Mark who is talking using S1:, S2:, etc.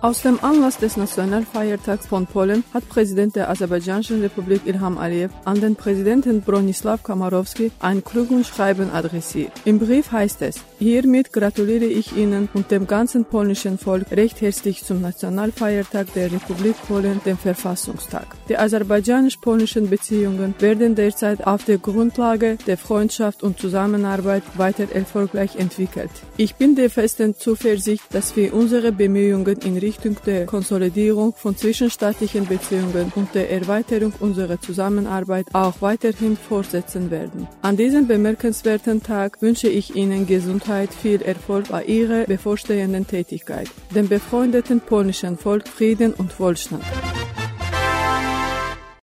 S1: Aus dem Anlass des Nationalfeiertags von Polen hat Präsident der Aserbaidschanischen Republik Ilham Aliyev an den Präsidenten Bronislaw Komorowski ein Glückwunschschreiben adressiert. Im Brief heißt es: Hiermit gratuliere ich Ihnen und dem ganzen polnischen Volk recht herzlich zum Nationalfeiertag der Republik Polen, dem Verfassungstag. Die aserbaidschanisch-polnischen Beziehungen werden derzeit auf der Grundlage der Freundschaft und Zusammenarbeit weiter erfolgreich entwickelt. Ich bin der festen Zuversicht, dass wir unsere Bemühungen in Richtung der Konsolidierung von zwischenstaatlichen Beziehungen und der Erweiterung unserer Zusammenarbeit auch weiterhin fortsetzen werden. An diesem bemerkenswerten Tag wünsche ich Ihnen Gesundheit, viel Erfolg bei Ihrer bevorstehenden Tätigkeit, dem befreundeten polnischen Volk Frieden und Wohlstand.